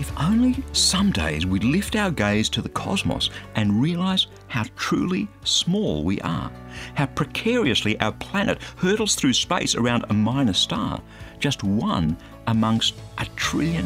If only some days we'd lift our gaze to the cosmos and realise how truly small we are, how precariously our planet hurtles through space around a minor star, just one amongst a trillion.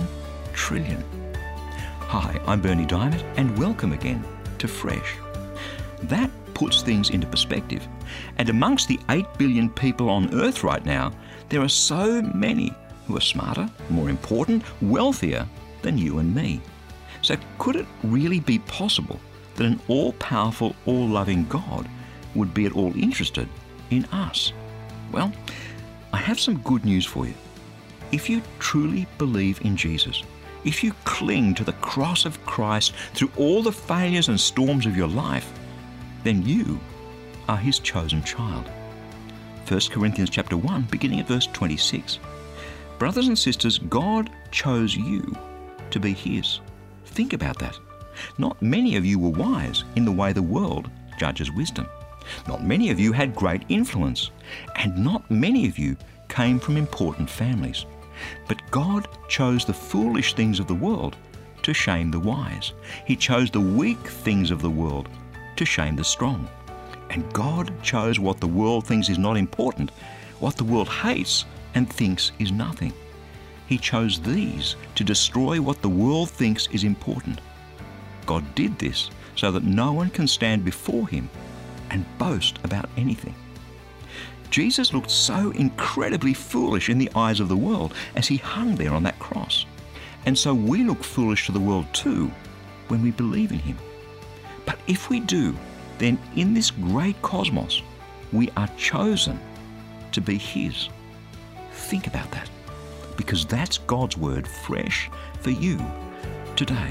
Hi, I'm Berni Dymet, and welcome again to Fresh. That puts things into perspective. And amongst the 8 billion people on Earth right now, there are so many who are smarter, more important, wealthier than you and me. So could it really be possible that an all-powerful, all-loving God would be at all interested in us? Well, I have some good news for you. If you truly believe in Jesus, if you cling to the cross of Christ through all the failures and storms of your life, then you are His chosen child. 1 Corinthians chapter 1, beginning at verse 26. Brothers and sisters, God chose you to be His. Think about that. Not many of you were wise in the way the world judges wisdom. Not many of you had great influence. And not many of you came from important families. But God chose the foolish things of the world to shame the wise. He chose the weak things of the world to shame the strong. And God chose what the world thinks is not important, what the world hates and thinks is nothing. He chose these to destroy what the world thinks is important. God did this so that no one can stand before Him and boast about anything. Jesus looked so incredibly foolish in the eyes of the world as He hung there on that cross. And so we look foolish to the world too when we believe in Him. But if we do, then in this great cosmos, we are chosen to be His. Think about that, because that's God's word fresh for you today.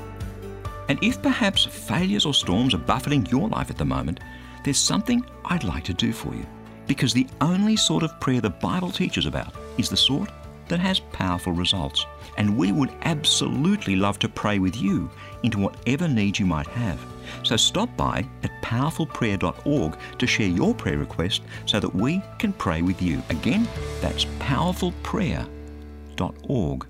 And if perhaps failures or storms are buffeting your life at the moment, there's something I'd like to do for you. Because the only sort of prayer the Bible teaches about is the sort that has powerful results. And we would absolutely love to pray with you into whatever needs you might have. So stop by at powerfulprayer.org to share your prayer request so that we can pray with you. Again, that's powerfulprayer.org.